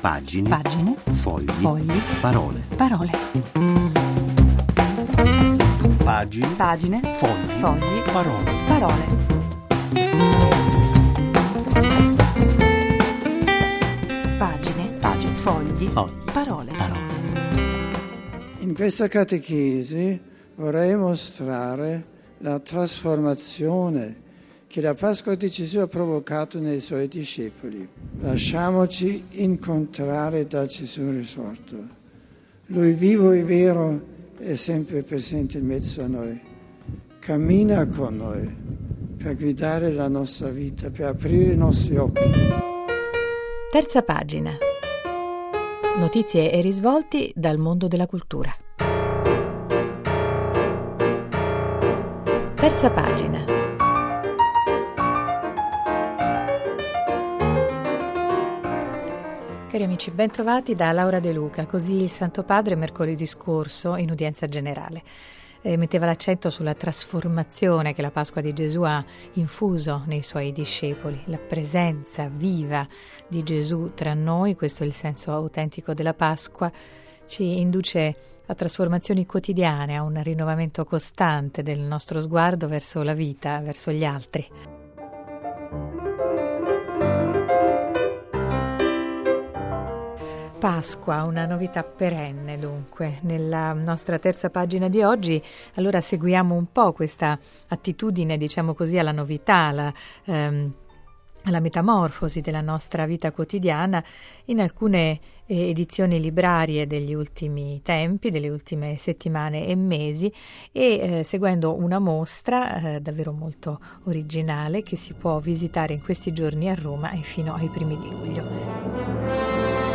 Pagine. Pagine. Fogli. Fogli. Parole. Parole. Pagine. Pagine. Fogli. Fogli. Parole. Parole. Pagine. Pagine. Fogli. Fogli. Parole. Parole. In questa catechesi vorrei mostrare la trasformazione che la Pasqua di Gesù ha provocato nei suoi discepoli. Lasciamoci incontrare da Gesù risorto. Lui vivo e vero è sempre presente in mezzo a noi. Cammina con noi per guidare la nostra vita, per aprire i nostri occhi. Terza pagina. Notizie e risvolti dal mondo della cultura. Terza pagina. Cari amici, ben trovati da Laura De Luca. Così il Santo Padre mercoledì scorso in udienza generale metteva l'accento sulla trasformazione che la Pasqua di Gesù ha infuso nei suoi discepoli, la presenza viva di Gesù tra noi. Questo è il senso autentico della Pasqua, ci induce a trasformazioni quotidiane, a un rinnovamento costante del nostro sguardo verso la vita, verso gli altri. Pasqua, una novità perenne dunque. Nella nostra terza pagina di oggi allora seguiamo un po' questa attitudine, diciamo così, alla novità, alla metamorfosi della nostra vita quotidiana in alcune edizioni librarie degli ultimi tempi, delle ultime settimane e mesi, e seguendo una mostra davvero molto originale che si può visitare in questi giorni a Roma e fino ai primi di luglio.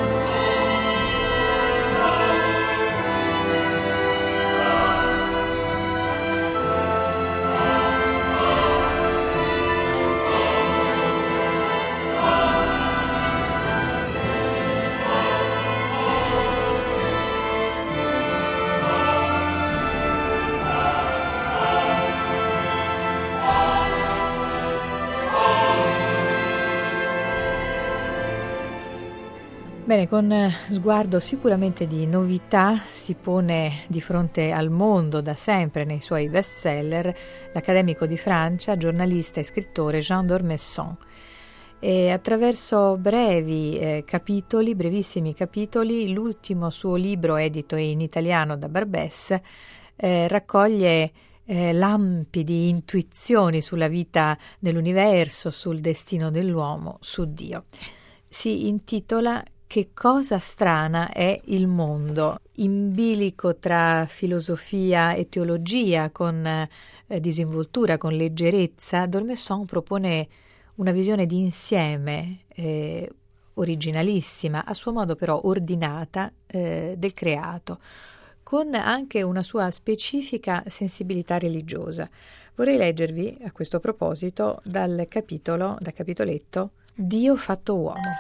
Bene, con sguardo sicuramente di novità si pone di fronte al mondo da sempre nei suoi bestseller l'accademico di Francia, giornalista e scrittore Jean d'Ormesson. E attraverso brevissimi capitoli, l'ultimo suo libro edito in italiano da Barbès raccoglie lampi di intuizioni sulla vita dell'universo, sul destino dell'uomo, su Dio. Si intitola Che cosa strana è il mondo, in bilico tra filosofia e teologia, con disinvoltura, con leggerezza. d'Ormesson propone una visione di insieme originalissima, a suo modo però ordinata, del creato, con anche una sua specifica sensibilità religiosa. Vorrei leggervi a questo proposito dal capitoletto Dio fatto uomo.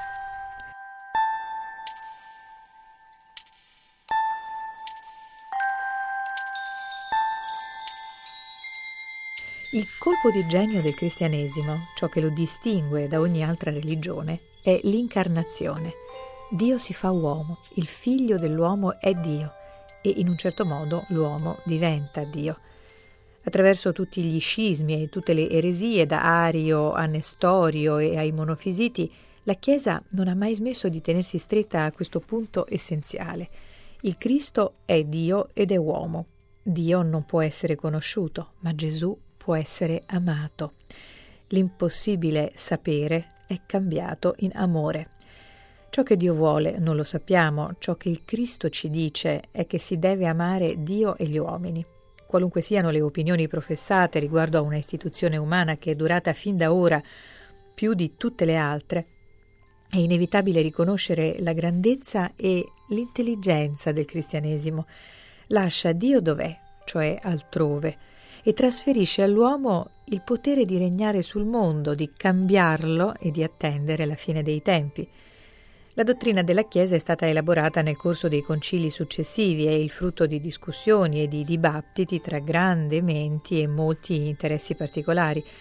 Il colpo di genio del cristianesimo, ciò che lo distingue da ogni altra religione, è l'incarnazione. Dio si fa uomo, il figlio dell'uomo è Dio e in un certo modo l'uomo diventa Dio. Attraverso tutti gli scismi e tutte le eresie, da Ario a Nestorio e ai monofisiti, la Chiesa non ha mai smesso di tenersi stretta a questo punto essenziale. Il Cristo è Dio ed è uomo. Dio non può essere conosciuto, ma Gesù può essere amato. L'impossibile sapere è cambiato in amore. Ciò che Dio vuole non lo sappiamo, ciò che il Cristo ci dice è che si deve amare Dio e gli uomini. Qualunque siano le opinioni professate riguardo a una istituzione umana che è durata fin da ora più di tutte le altre, è inevitabile riconoscere la grandezza e l'intelligenza del cristianesimo. Lascia Dio dov'è, cioè altrove, e trasferisce all'uomo il potere di regnare sul mondo, di cambiarlo e di attendere la fine dei tempi. La dottrina della Chiesa è stata elaborata nel corso dei concili successivi, è il frutto di discussioni e di dibattiti tra grandi menti e molti interessi particolari.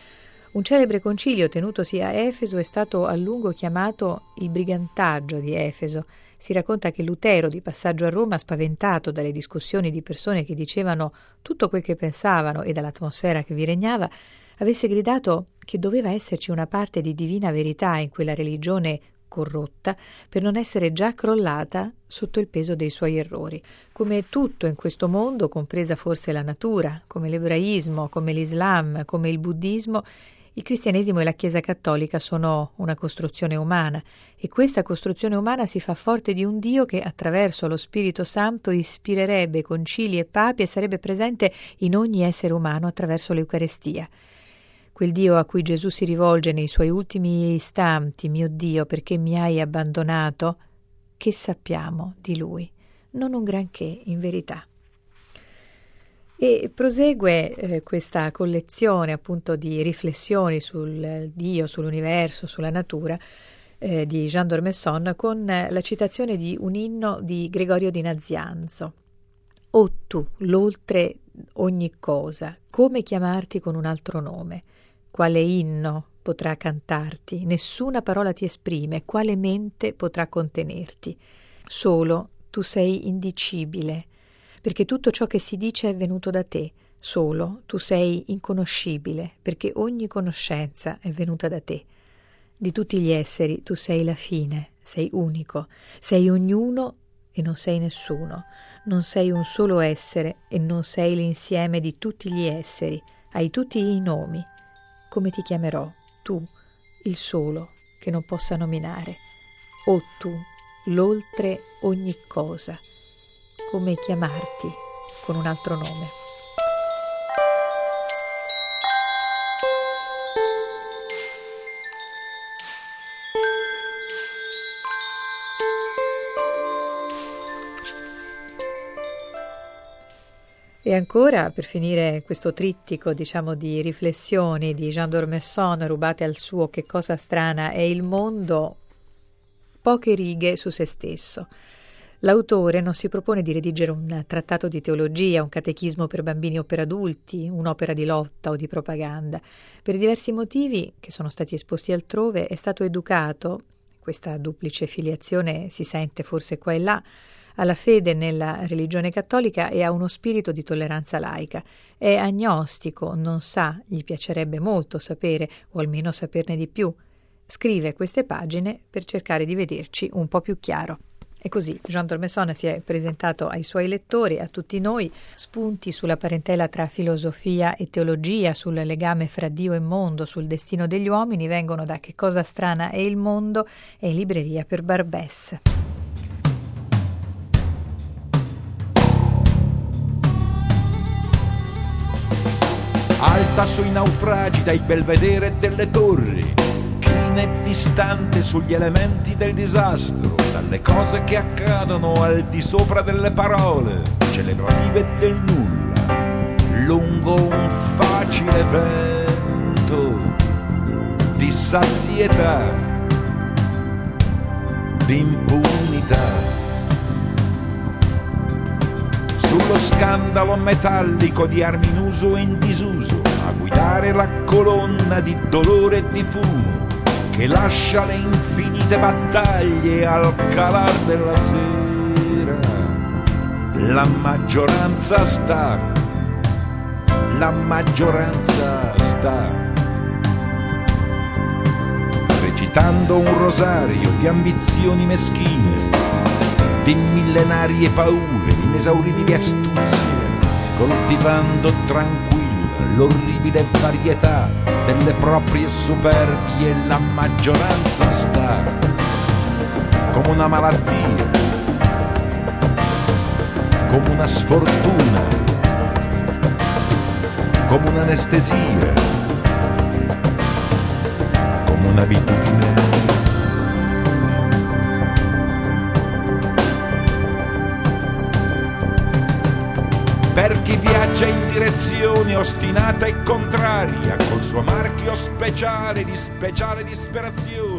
Un celebre concilio tenutosi a Efeso è stato a lungo chiamato il brigantaggio di Efeso. Si racconta che Lutero, di passaggio a Roma, spaventato dalle discussioni di persone che dicevano tutto quel che pensavano e dall'atmosfera che vi regnava, avesse gridato che doveva esserci una parte di divina verità in quella religione corrotta per non essere già crollata sotto il peso dei suoi errori. Come tutto in questo mondo, compresa forse la natura, come l'ebraismo, come l'Islam, come il buddismo, il cristianesimo e la Chiesa cattolica sono una costruzione umana, e questa costruzione umana si fa forte di un Dio che attraverso lo Spirito Santo ispirerebbe concili e papi e sarebbe presente in ogni essere umano attraverso l'Eucarestia. Quel Dio a cui Gesù si rivolge nei suoi ultimi istanti: mio Dio, perché mi hai abbandonato? Che sappiamo di Lui? Non un granché, in verità. E prosegue questa collezione appunto di riflessioni sul Dio, sull'universo, sulla natura di Jean d'Ormesson con la citazione di un inno di Gregorio di Nazianzo. O tu, l'oltre ogni cosa, come chiamarti con un altro nome? Quale inno potrà cantarti? Nessuna parola ti esprime, quale mente potrà contenerti? Solo tu sei indicibile, perché tutto ciò che si dice è venuto da te. Solo tu sei inconoscibile, perché ogni conoscenza è venuta da te. Di tutti gli esseri tu sei la fine, sei unico, sei ognuno e non sei nessuno. Non sei un solo essere e non sei l'insieme di tutti gli esseri. Hai tutti i nomi. Come ti chiamerò, tu, il solo che non possa nominare? O tu, l'oltre ogni cosa. Come chiamarti con un altro nome? E ancora, per finire questo trittico, di riflessioni di Jean d'Ormesson rubate al suo Che cosa strana è il mondo, poche righe su se stesso. L'autore non si propone di redigere un trattato di teologia, un catechismo per bambini o per adulti, un'opera di lotta o di propaganda. Per diversi motivi, che sono stati esposti altrove, è stato educato, questa duplice filiazione si sente forse qua e là, alla fede nella religione cattolica e a uno spirito di tolleranza laica. È agnostico, non sa, gli piacerebbe molto sapere, o almeno saperne di più. Scrive queste pagine per cercare di vederci un po' più chiaro. E così Jean d'Ormesson si è presentato ai suoi lettori, a tutti noi, spunti sulla parentela tra filosofia e teologia, sul legame fra Dio e mondo, sul destino degli uomini, vengono da Che cosa strana è il mondo e in libreria per Barbès. Alta sui naufragi dai belvedere delle torri, china e distante sugli elementi del disastro, dalle cose che accadono al di sopra delle parole celebrative del nulla, lungo un facile vento di sazietà, di impunità. Sullo scandalo metallico di armi in uso e in disuso, a guidare la colonna di dolore e di fumo che lascia le infinite battaglie al calar della sera. La maggioranza sta recitando un rosario di ambizioni meschine, di millenarie paure, di inesauribili astuzie, coltivando tranquilla l'orribile varietà delle proprie superbie. La maggioranza sta come una malattia, come una sfortuna, come un'anestesia, come un'abitudine. Per chi viaggia in direzione ostinata e contraria, col suo marchio speciale di speciale disperazione,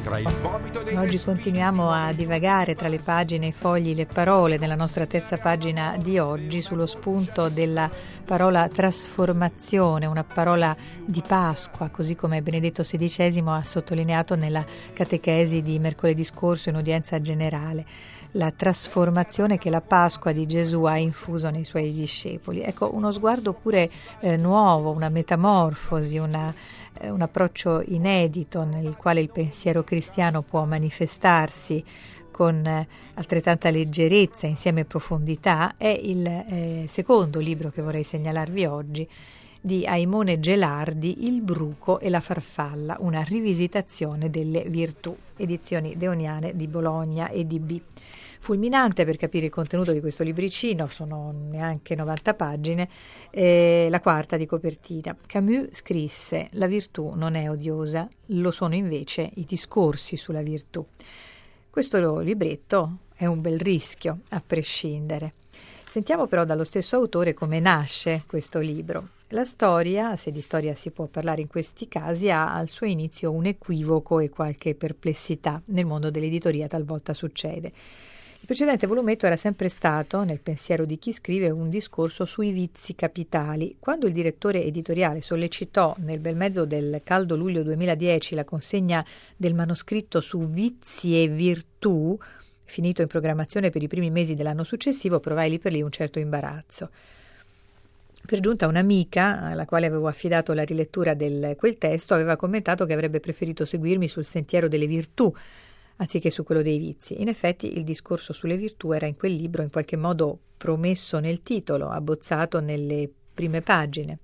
Tra il vomito dei Oggi continuiamo a divagare tra le pagine, i fogli, le parole nella nostra terza pagina di oggi sullo spunto della parola trasformazione, una parola di Pasqua, così come Benedetto XVI ha sottolineato nella catechesi di mercoledì scorso in udienza generale. La trasformazione che la Pasqua di Gesù ha infuso nei suoi discepoli. Ecco, uno sguardo pure nuovo, una metamorfosi, un approccio inedito nel quale il pensiero cristiano può manifestarsi con altrettanta leggerezza, insieme profondità, è il secondo libro che vorrei segnalarvi oggi, di Aimone Gelardi, Il bruco e la farfalla, una rivisitazione delle virtù, edizioni Deoniane di Bologna e di B. Fulminante per capire il contenuto di questo libricino, sono neanche 90 pagine, la quarta di copertina. Camus scrisse: la virtù non è odiosa, lo sono invece i discorsi sulla virtù. Questo libretto è un bel rischio, a prescindere. Sentiamo però dallo stesso autore come nasce questo libro. La storia, se di storia si può parlare in questi casi, ha al suo inizio un equivoco e qualche perplessità. Nel mondo dell'editoria talvolta succede. Il precedente volumetto era sempre stato, nel pensiero di chi scrive, un discorso sui vizi capitali. Quando il direttore editoriale sollecitò nel bel mezzo del caldo luglio 2010 la consegna del manoscritto su vizi e virtù, finito in programmazione per i primi mesi dell'anno successivo, provai lì per lì un certo imbarazzo. Per giunta un'amica, alla quale avevo affidato la rilettura di quel testo, aveva commentato che avrebbe preferito seguirmi sul sentiero delle virtù, anziché su quello dei vizi. In effetti il discorso sulle virtù era in quel libro in qualche modo promesso nel titolo, abbozzato nelle prime pagine.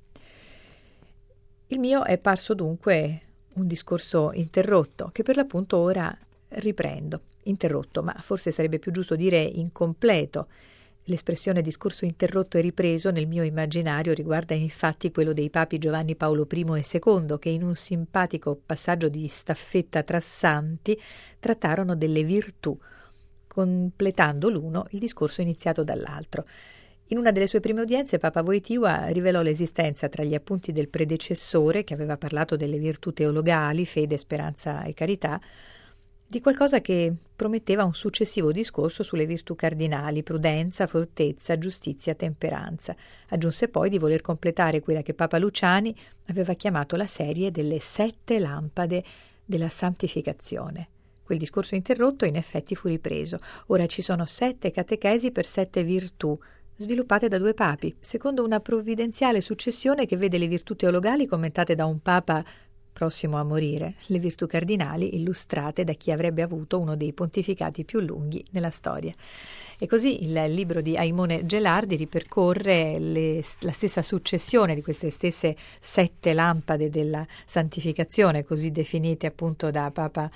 Il mio è parso dunque un discorso interrotto, che per l'appunto ora riprendo. Interrotto, ma forse sarebbe più giusto dire incompleto. L'espressione discorso interrotto e ripreso nel mio immaginario riguarda infatti quello dei papi Giovanni Paolo I e II, che in un simpatico passaggio di staffetta tra santi trattarono delle virtù, completando l'uno il discorso iniziato dall'altro. In una delle sue prime udienze Papa Wojtyła rivelò l'esistenza tra gli appunti del predecessore, che aveva parlato delle virtù teologali, fede, speranza e carità, di qualcosa che prometteva un successivo discorso sulle virtù cardinali, prudenza, fortezza, giustizia, temperanza. Aggiunse poi di voler completare quella che Papa Luciani aveva chiamato la serie delle 7 lampade della santificazione. Quel discorso interrotto in effetti fu ripreso. Ora ci sono 7 catechesi per 7 virtù, sviluppate da 2 papi, secondo una provvidenziale successione che vede le virtù teologali commentate da un papa prossimo a morire, le virtù cardinali illustrate da chi avrebbe avuto uno dei pontificati più lunghi nella storia. E così il libro di Aimone Gelardi ripercorre la stessa successione di queste stesse 7 lampade della santificazione, così definite appunto da Papa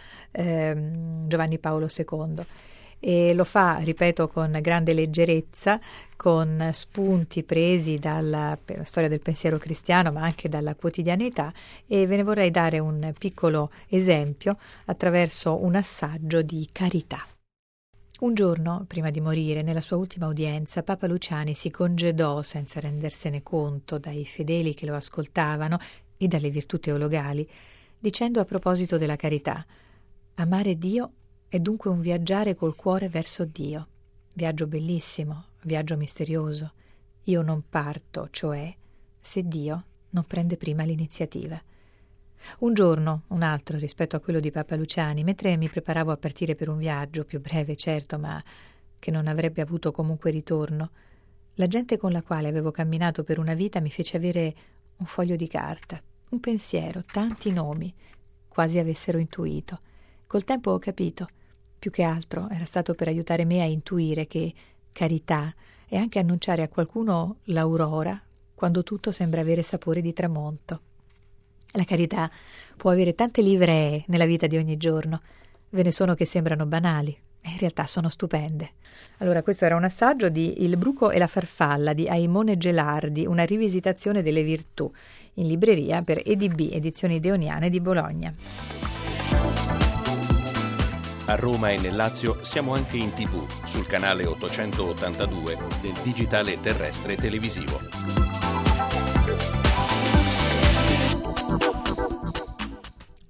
Giovanni Paolo II. E lo fa, ripeto, con grande leggerezza, con spunti presi dalla storia del pensiero cristiano, ma anche dalla quotidianità, e ve ne vorrei dare un piccolo esempio attraverso un assaggio di carità. Un giorno, prima di morire, nella sua ultima udienza, Papa Luciani si congedò, senza rendersene conto, dai fedeli che lo ascoltavano e dalle virtù teologali, dicendo a proposito della carità: amare Dio è dunque un viaggiare col cuore verso Dio. Viaggio bellissimo, viaggio misterioso. Io non parto, cioè, se Dio non prende prima l'iniziativa. Un giorno, un altro rispetto a quello di Papa Luciani, mentre mi preparavo a partire per un viaggio, più breve certo, ma che non avrebbe avuto comunque ritorno, la gente con la quale avevo camminato per una vita mi fece avere un foglio di carta, un pensiero, tanti nomi, quasi avessero intuito. Col tempo ho capito, più che altro era stato per aiutare me a intuire che carità è anche annunciare a qualcuno l'aurora quando tutto sembra avere sapore di tramonto. La carità può avere tante livree nella vita di ogni giorno, ve ne sono che sembrano banali e in realtà sono stupende. Allora, questo era un assaggio di Il bruco e la farfalla di Aimone Gelardi, una rivisitazione delle virtù, in libreria per EDB, edizioni Deoniane di Bologna. A Roma e nel Lazio siamo anche in TV, sul canale 882 del digitale terrestre televisivo.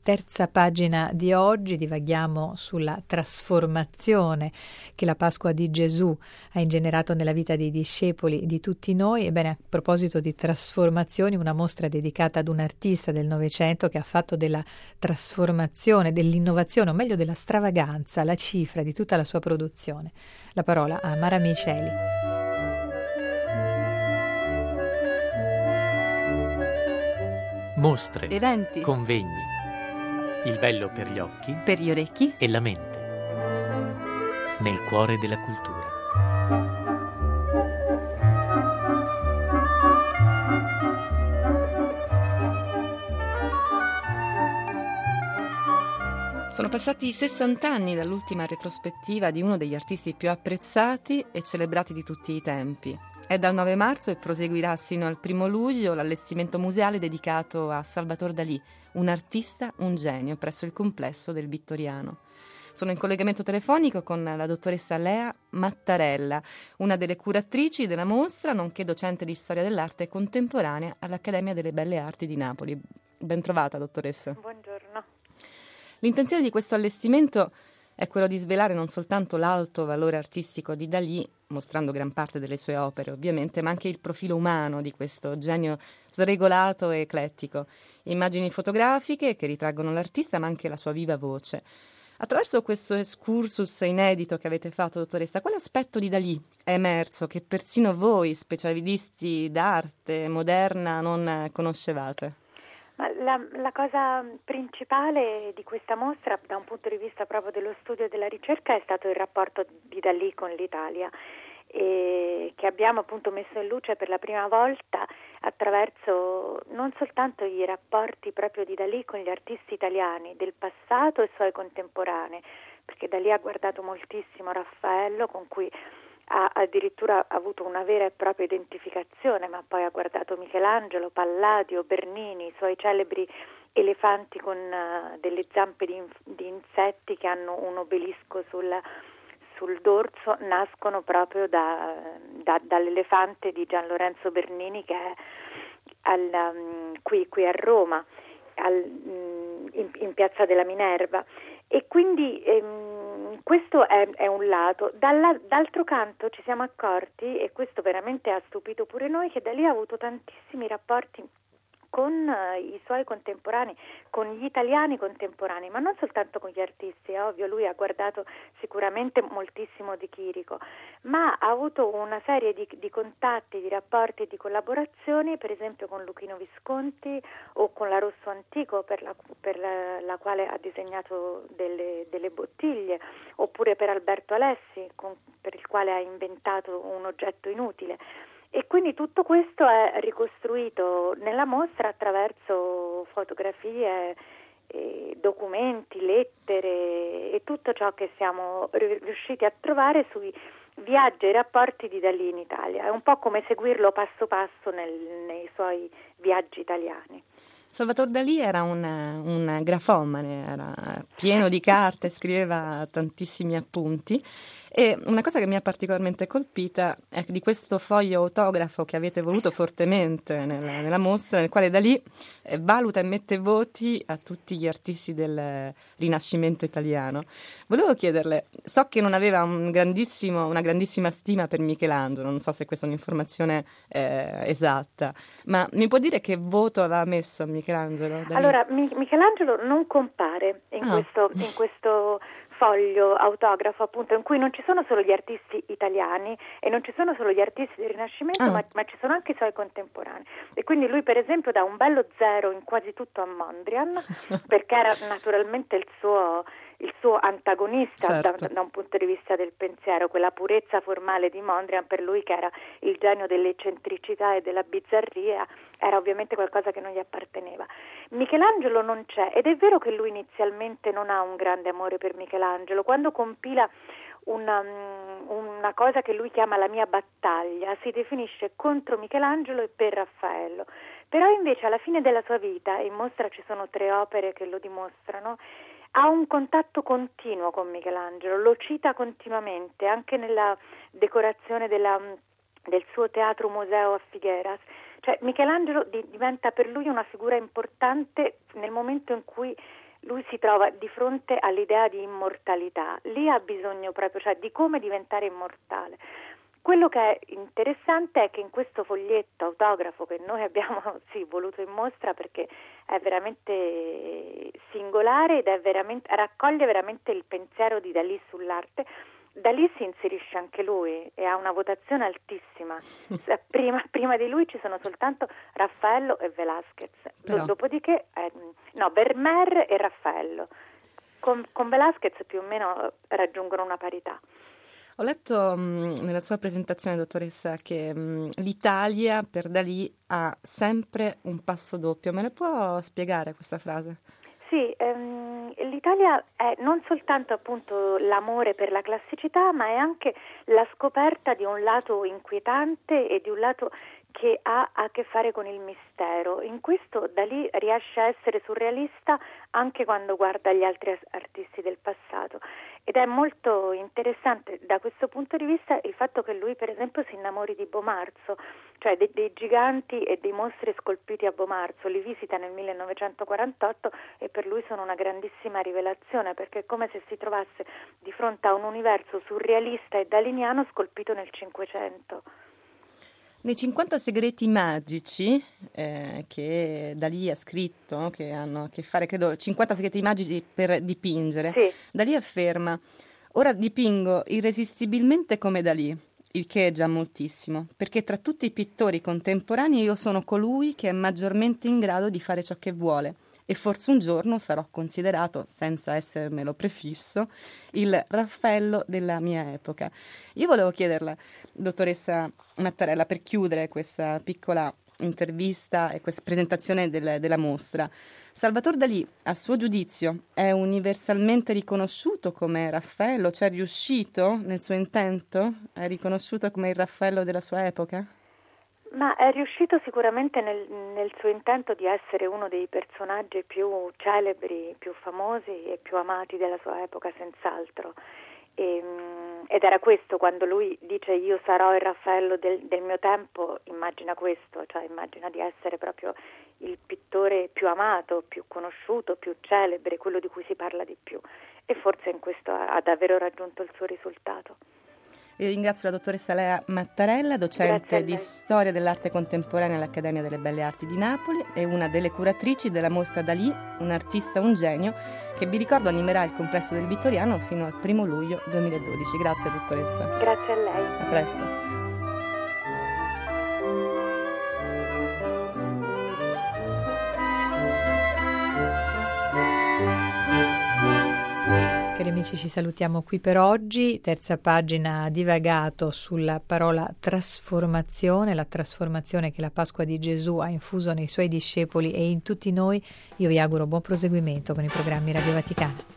terza pagina di oggi divaghiamo sulla trasformazione che la Pasqua di Gesù ha ingenerato nella vita dei discepoli di tutti noi. Ebbene, a proposito di trasformazioni, una mostra dedicata ad un artista del Novecento che ha fatto della trasformazione, dell'innovazione, o meglio della stravaganza, la cifra di tutta la sua produzione. La parola a Mara Miceli. Mostre, eventi, convegni, il bello per gli occhi, per gli orecchi e la mente, nel cuore della cultura. Sono passati 60 anni dall'ultima retrospettiva di uno degli artisti più apprezzati e celebrati di tutti i tempi. È dal 9 marzo e proseguirà sino al 1 luglio l'allestimento museale dedicato a Salvador Dalì, un artista, un genio, presso il complesso del Vittoriano. Sono in collegamento telefonico con la dottoressa Lea Mattarella, una delle curatrici della mostra, nonché docente di storia dell'arte contemporanea all'Accademia delle Belle Arti di Napoli. Ben trovata, dottoressa. Buongiorno. L'intenzione di questo allestimento è quello di svelare non soltanto l'alto valore artistico di Dalì, mostrando gran parte delle sue opere ovviamente, ma anche il profilo umano di questo genio sregolato e eclettico. Immagini fotografiche che ritraggono l'artista ma anche la sua viva voce. Attraverso questo excursus inedito che avete fatto, dottoressa, quale aspetto di Dalì è emerso che persino voi, specialisti d'arte moderna, non conoscevate? Ma la cosa principale di questa mostra, da un punto di vista proprio dello studio e della ricerca, è stato il rapporto di Dalì con l'Italia, e che abbiamo appunto messo in luce per la prima volta attraverso non soltanto i rapporti proprio di Dalì con gli artisti italiani del passato e suoi contemporanei, perché Dalì ha guardato moltissimo Raffaello, con cui ha addirittura avuto una vera e propria identificazione, ma poi ha guardato Michelangelo, Palladio, Bernini, i suoi celebri elefanti con delle zampe di insetti che hanno un obelisco sul dorso, nascono proprio dall'elefante di Gian Lorenzo Bernini, che è qui a Roma, in Piazza della Minerva. E quindi questo è un lato. D'altro canto ci siamo accorti, e questo veramente ha stupito pure noi, che Dalì ha avuto tantissimi rapporti con i suoi contemporanei, con gli italiani contemporanei, ma non soltanto con gli artisti, è ovvio, lui ha guardato sicuramente moltissimo di Chirico, ma ha avuto una serie di contatti, di rapporti e di collaborazioni, per esempio con Luchino Visconti o con la Rosso Antico, per la quale ha disegnato delle bottiglie, oppure per Alberto Alessi, per il quale ha inventato un oggetto inutile. E quindi tutto questo è ricostruito nella mostra attraverso fotografie, documenti, lettere e tutto ciò che siamo riusciti a trovare sui viaggi e rapporti di Dalì in Italia. È un po' come seguirlo passo passo nei suoi viaggi italiani. Salvador Dalì era un grafomane, era pieno di carte, scriveva tantissimi appunti, e una cosa che mi ha particolarmente colpita è di questo foglio autografo che avete voluto fortemente nella mostra, nel quale Dalì valuta e mette voti a tutti gli artisti del Rinascimento italiano. Volevo chiederle, so che non aveva una grandissima stima per Michelangelo, non so se questa è un'informazione esatta, ma mi può dire che voto aveva messo a Michelangelo? Dalì? Allora, Michelangelo non compare in questo foglio autografo, appunto, in cui non ci sono solo gli artisti italiani e non ci sono solo gli artisti del Rinascimento, ma ci sono anche i suoi contemporanei. E quindi lui, per esempio, dà un bello 0 in quasi tutto a Mondrian, perché era naturalmente il suo antagonista, certo, da un punto di vista del pensiero, quella purezza formale di Mondrian, per lui, che era il genio dell'eccentricità e della bizzarria, era ovviamente qualcosa che non gli apparteneva. Michelangelo non c'è, ed è vero che lui inizialmente non ha un grande amore per Michelangelo. Quando compila una cosa che lui chiama la mia battaglia, si definisce contro Michelangelo e per Raffaello. Però invece alla fine della sua vita, e in mostra ci sono 3 opere che lo dimostrano, ha un contatto continuo con Michelangelo, lo cita continuamente, anche nella decorazione del suo teatro museo a Figueras. Cioè Michelangelo diventa per lui una figura importante nel momento in cui lui si trova di fronte all'idea di immortalità, lì ha bisogno proprio, cioè, di come diventare immortale. Quello che è interessante è che in questo foglietto autografo che noi abbiamo voluto in mostra, perché è veramente singolare ed raccoglie veramente il pensiero di Dalì sull'arte. Dalì si inserisce anche lui e ha una votazione altissima. Prima di lui ci sono soltanto Raffaello e Velázquez. Dopodiché Vermeer e Raffaello. Con Velázquez più o meno raggiungono una parità. Ho letto nella sua presentazione, dottoressa, che l'Italia per Dalì ha sempre un passo doppio. Me la può spiegare questa frase? Sì, l'Italia è non soltanto appunto l'amore per la classicità, ma è anche la scoperta di un lato inquietante e di un lato che ha a che fare con il mistero. In questo Dalì riesce a essere surrealista anche quando guarda gli altri artisti del passato, ed è molto interessante da questo punto di vista il fatto che lui per esempio si innamori di Bomarzo, cioè dei giganti e dei mostri scolpiti a Bomarzo. Li visita nel 1948 e per lui sono una grandissima rivelazione, perché è come se si trovasse di fronte a un universo surrealista e daliniano scolpito nel Cinquecento. Nei 50 segreti magici che Dalì ha scritto, che hanno a che fare, credo, 50 segreti magici per dipingere, sì. Dalì afferma: ora dipingo irresistibilmente come Dalì, il che è già moltissimo, perché tra tutti i pittori contemporanei io sono colui che è maggiormente in grado di fare ciò che vuole, e forse un giorno sarò considerato, senza essermelo prefisso, il Raffaello della mia epoca. Io volevo chiederla, dottoressa Mattarella, per chiudere questa piccola intervista e questa presentazione della mostra, Salvador Dalì, a suo giudizio, è universalmente riconosciuto come Raffaello? Cioè è riuscito nel suo intento? È riconosciuto come il Raffaello della sua epoca? Ma è riuscito sicuramente nel suo intento di essere uno dei personaggi più celebri, più famosi e più amati della sua epoca, senz'altro. Ed era questo, quando lui dice io sarò il Raffaello del mio tempo, immagina questo, cioè immagina di essere proprio il pittore più amato, più conosciuto, più celebre, quello di cui si parla di più. E forse in questo ha davvero raggiunto il suo risultato. Io ringrazio la dottoressa Lea Mattarella, docente di Storia dell'Arte Contemporanea all'Accademia delle Belle Arti di Napoli e una delle curatrici della mostra Dalì, un artista, un genio, che vi ricordo animerà il complesso del Vittoriano fino al 1 luglio 2012. Grazie dottoressa. Grazie a lei. A presto. Cari amici, ci salutiamo qui per oggi. Terza pagina ha divagato sulla parola trasformazione, la trasformazione che la Pasqua di Gesù ha infuso nei suoi discepoli e in tutti noi. Io vi auguro buon proseguimento con i programmi Radio Vaticana.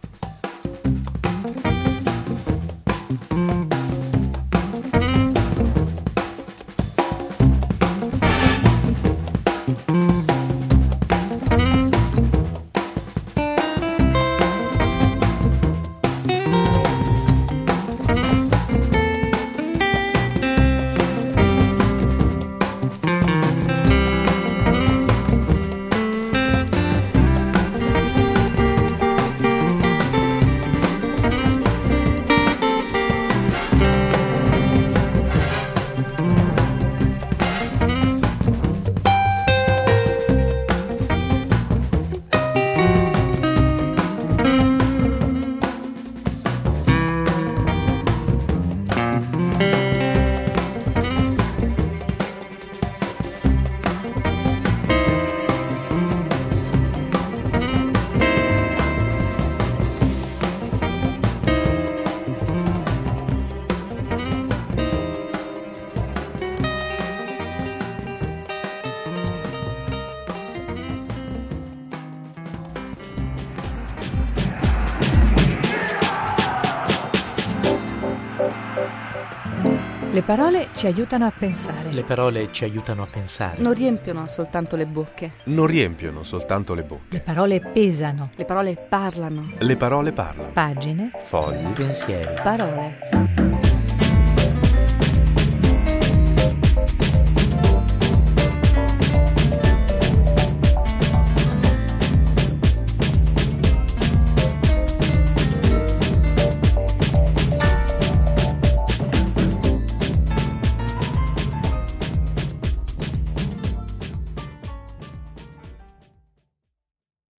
Le parole ci aiutano a pensare. Le parole ci aiutano a pensare. Non riempiono soltanto le bocche. Non riempiono soltanto le bocche. Le parole pesano. Le parole parlano. Le parole parlano. Pagine. Fogli. Pensieri. Parole.